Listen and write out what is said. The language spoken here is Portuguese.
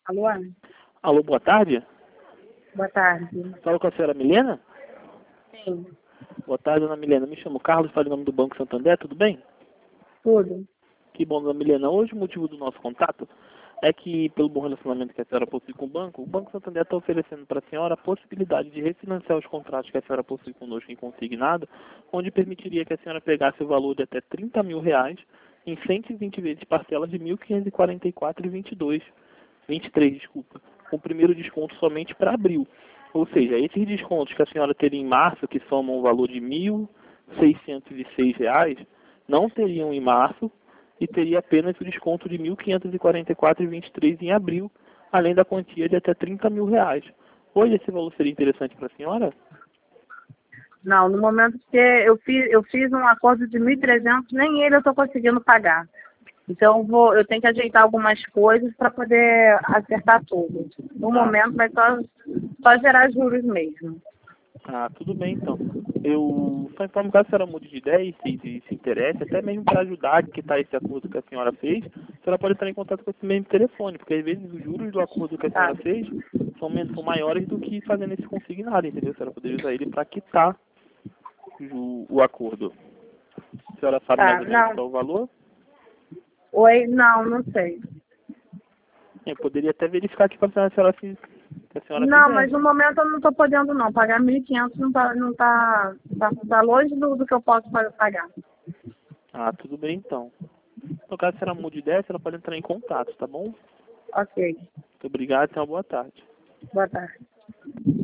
Alô? Alô, boa tarde. Boa tarde. Fala com a senhora Milena? Sim, Boa tarde, dona Milena. Me chamo Carlos, falo em nome do Banco Santander, tudo bem? tudo. Que bom, dona Milena. Hoje o motivo do nosso contato é que, pelo bom relacionamento que a senhora possui com o Banco Santander está oferecendo para a senhora a possibilidade de refinanciar os contratos que a senhora possui conosco em consignado, onde permitiria que a senhora pegasse o valor de até R$ 30.000 em 120 vezes parcelas de R$ 1.544,23, desculpa, com o primeiro desconto somente para abril. Ou seja, esses descontos que a senhora teria em março, que somam o valor de R$ 1.606, não teriam em março, e teria apenas o desconto de R$ 1.544,23 em abril, além da quantia de até R$ 30.000. Hoje esse valor seria interessante para a senhora? Não, no momento que eu fiz um acordo de 1.300, nem ele eu estou conseguindo pagar. Então eu tenho que ajeitar algumas coisas para poder acertar tudo. No momento vai só gerar juros mesmo. Ah, tudo bem então. Eu só informo caso a senhora mude de ideia e se interesse, até mesmo para ajudar a quitar esse acordo que a senhora fez, a senhora pode entrar em contato com esse mesmo telefone, porque às vezes os juros do acordo que a Tá, senhora fez são maiores do que fazendo esse consignado, entendeu? A senhora poderia usar ele para quitar o acordo. A senhora sabe mais tá. ou menos Não. qual é o valor? Oi? Não sei. Eu poderia até verificar aqui para a senhora se a senhora Não, mas quisesse. no momento eu não estou podendo não. Pagar 1.500 não tá longe do que eu posso pagar. Ah, tudo bem então. No caso, se ela mude de ideia, a senhora pode entrar em contato, tá bom? Ok. Muito obrigado e tenha uma boa tarde. Boa tarde.